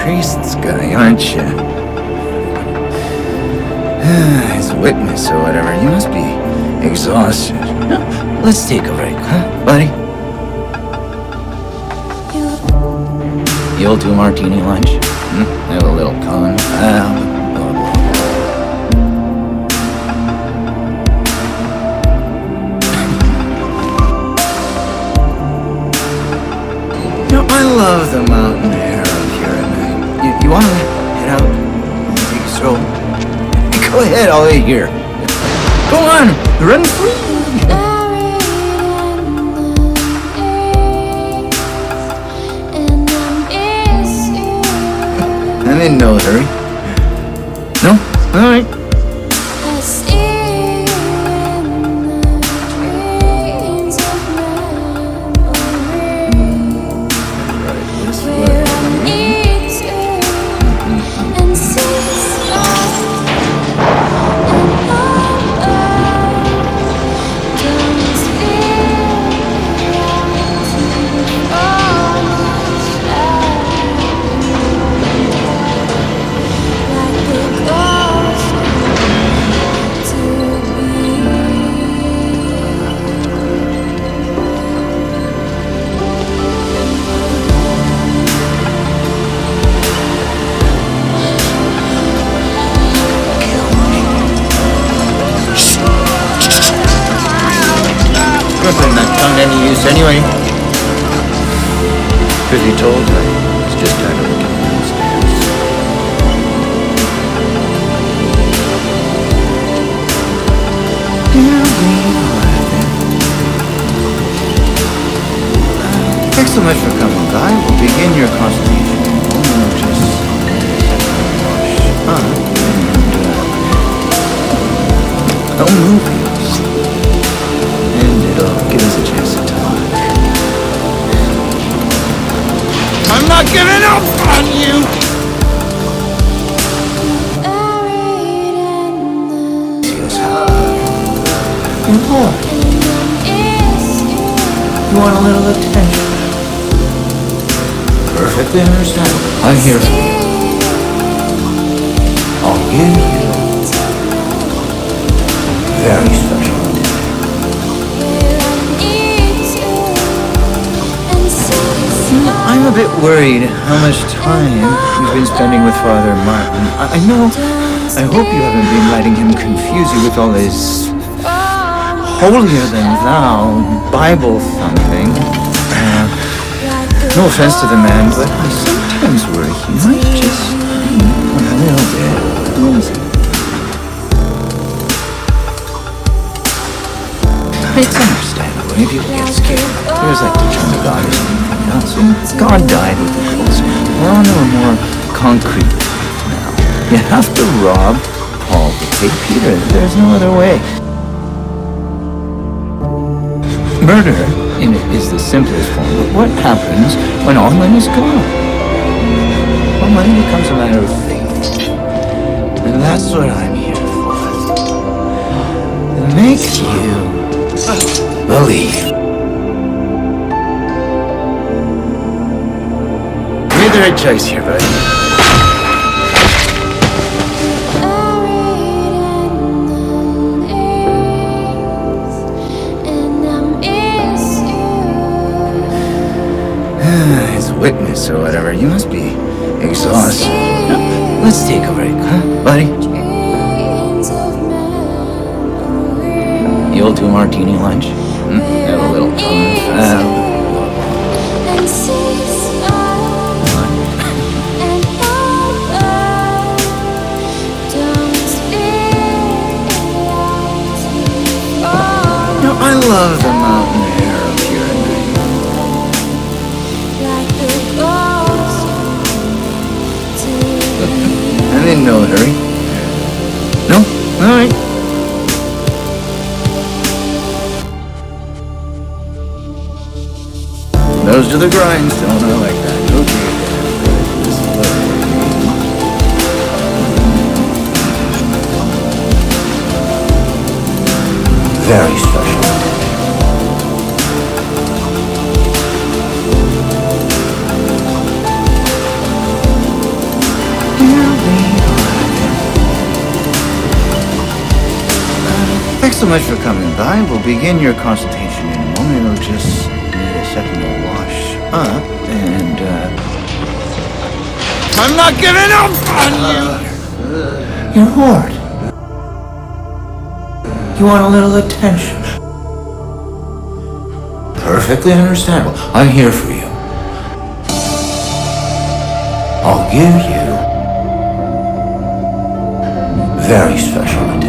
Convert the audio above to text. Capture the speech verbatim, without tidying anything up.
priest's guy, aren't you? His witness or whatever. You must be exhausted. No, let's take a break, huh, buddy? You'll do martini lunch? Hmm? Have a little confab. You know, I love the mountain air up here at night. You, you want to head out and take a stroll? Go ahead, I'll wait here. Go on, run free. I'm in no hurry. No? All right. Any use anyway? Truth be told, I was just tired of looking at those stairs. Here we are then. Uh, thanks so much for coming, Guy. We'll begin your consultation. Oh, just wash up and uh, a movie. Give us a chance to talk. I'm not giving up on you! Feels hard. And what? You want a little attention? Perfectly understandable. I'm here for you. I'll give you very special. I'm a bit worried how much time you've been spending with Father Martin. I, I know, I hope you haven't been letting him confuse you with all this holier-than-thou Bible thumping. Uh, no offense to the man, but I sometimes worry he might just be a little bit lazy. It's understandable if you get scared. There's like to turn to God or something else. God died with the cross. We're on to a more concrete path now. You have to rob Paul to take Peter. There's no other way. Murder in it is the simplest form, but what happens when all money's gone? Well, money becomes a matter of faith. And that's what I'm here for. To make you believe. You made the right choice here, buddy. His witness or whatever. You must be exhausted. No, let's take a break, huh, buddy? You'll do martini lunch? Hmm? Have a little confab. No, I love the mountain air up here at night. I'm in no hurry. No? All right. Nose to the grindstone, I like that. Okay. Very special. Thanks so much for coming by. We'll begin your consultation in a moment. It'll just need a second to wash up, and, uh... I'm not giving up on you! You're bored. You want a little attention. Perfectly understandable. I'm here for you. I'll give you very special attention.